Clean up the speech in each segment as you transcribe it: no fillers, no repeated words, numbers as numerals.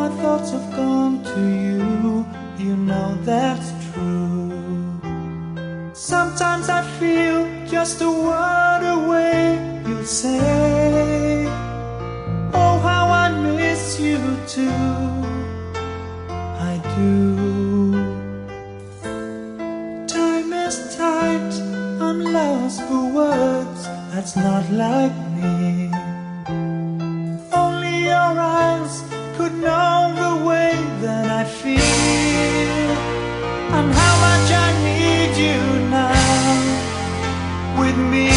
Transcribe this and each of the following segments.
my thoughts have gone to you, you know that's true. Sometimes I feel just a word away, you'll say, oh how I miss you too. I do. Time is tight, I'm lost for words, that's not like me. Only your eyes could know the way that I feel, and how much I need you now with me.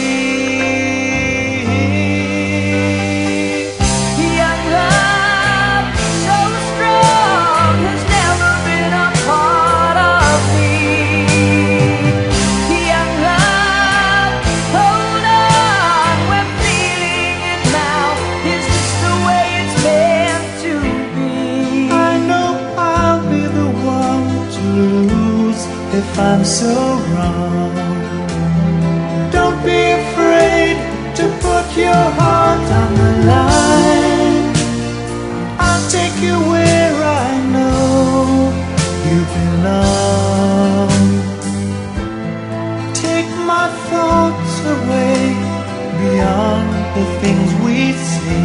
Young love, so strong, has never been a part of me. Young love, hold on, we're feeling it now. Is this the way it's meant to be? I know I'll be the one to lose if I'm so wrong. Don't be afraid to put your heart on the line. I'll take you where I know you belong. Take my thoughts away beyond the things we see.